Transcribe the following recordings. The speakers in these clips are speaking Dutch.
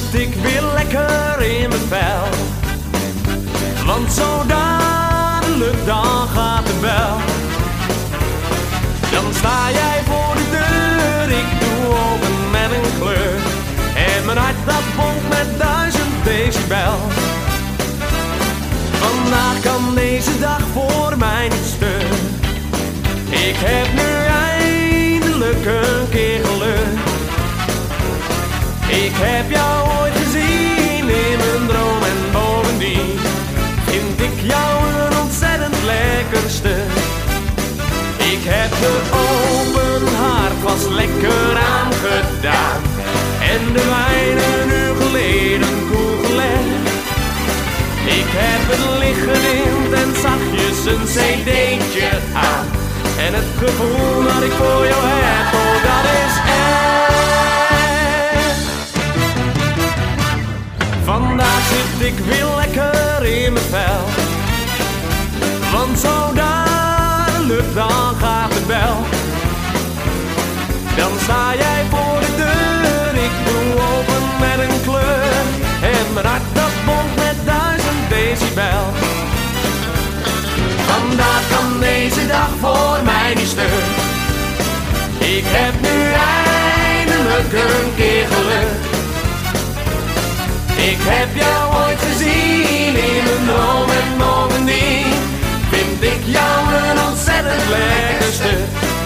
zit ik weer lekker in mijn vel. Want zo dadelijk dan gaat de bel. Dan sta jij voor de deur, ik doe open met een kleur. En mijn hart dat bonkt met 1000 decibel. Vandaag kan deze dag voor mij niet stuk. Ik heb nu eindelijk een keer geluk. Ik heb jou ooit gezien in mijn droom en bovendien vind ik jou een ontzettend lekker stuk. Ik heb de open haard vast lekker aangedaan en de wijn een uur geleden koel gelegd. Ik heb het licht gedimd en zachtjes een cd'tje aan. En het gevoel dat ik voor jou heb, oh dat is echt. Vandaag zit ik weer lekker in mijn vel. Want zo dadelijk dan gaat de bel. Dan sta jij voor de deur, ik doe open met een kleur. En mijn hart dat bonkt met 1000 decibel. Vandaag kan deze dag voor mij niet stuk. Ik heb nu eindelijk een keer geluk. Ik heb jou ooit gezien in een droom en bovendien vind ik jou een ontzettend lekker stuk.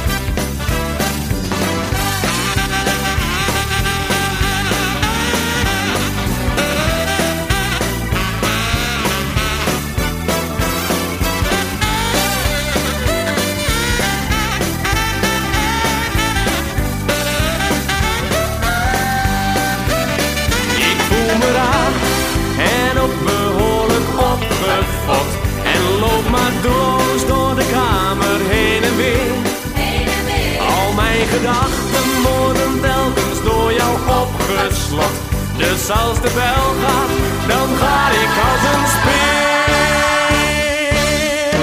En ook behoorlijk opgefokt. En loop maar doorloos door de kamer heen en weer. Al mijn gedachten worden telkens door jou opgeslokt. Dus als de bel gaat, dan ga ik als een speer.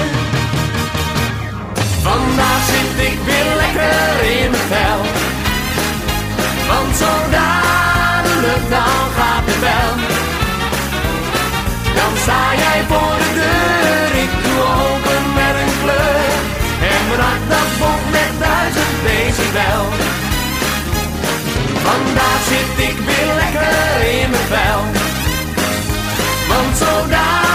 Vandaag zit ik weer lekker in mijn vel. Want zo dadelijk dan gaat de bel. Dan sta jij voor de deur, ik doe open met een kleur. En mijn hart dat bonkt met 1000 decibel. Vandaag zit ik weer lekker in mijn vel. Want zo dadelijk